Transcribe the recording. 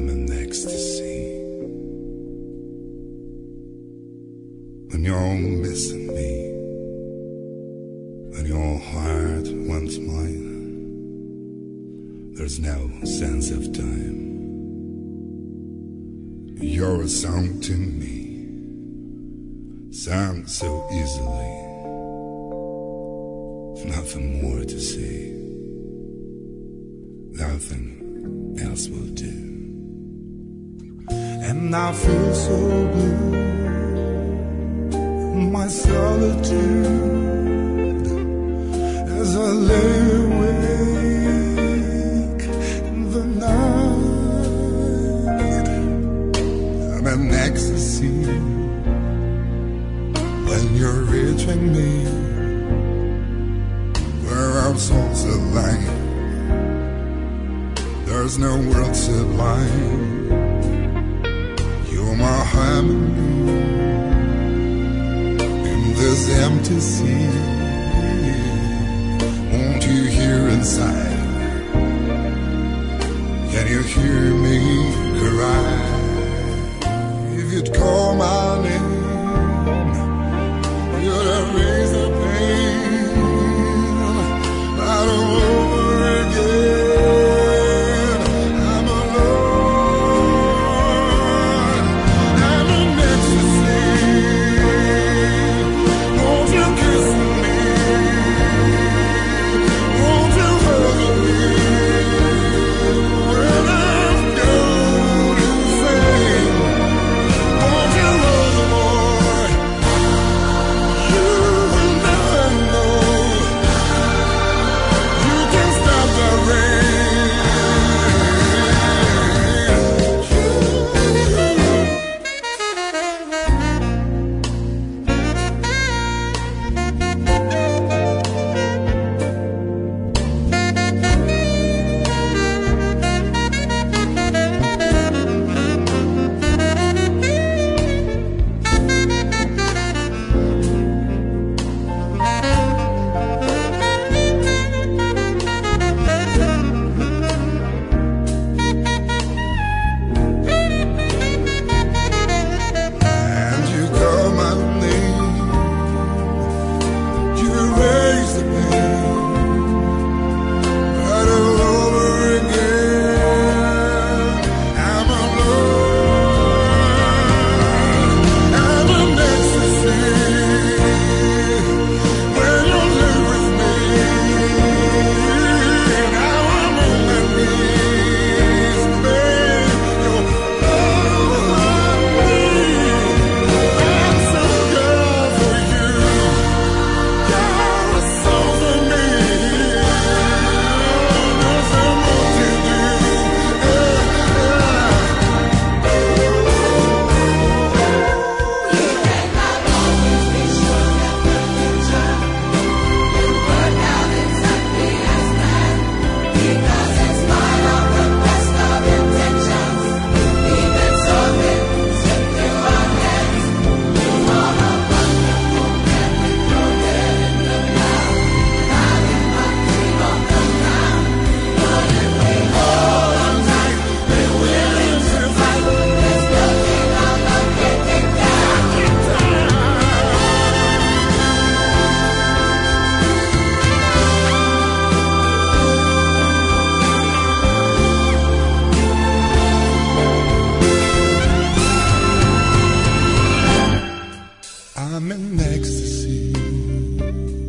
I'm in ecstasy. When you're missing me, when your heart wants mine, there's no sense of time. You're a song to me, sung so easily. Nothing more to say, nothing else will do. And I feel so blue in my solitude as I lay awake in the night. I'm in ecstasy when you're reaching me, where our souls align. There's no world sublime. You're my harmony in this empty sea. Won't you hear inside? Can you hear me cry? If you'd call my name, you'd erase the pain right over again. I'm in ecstasy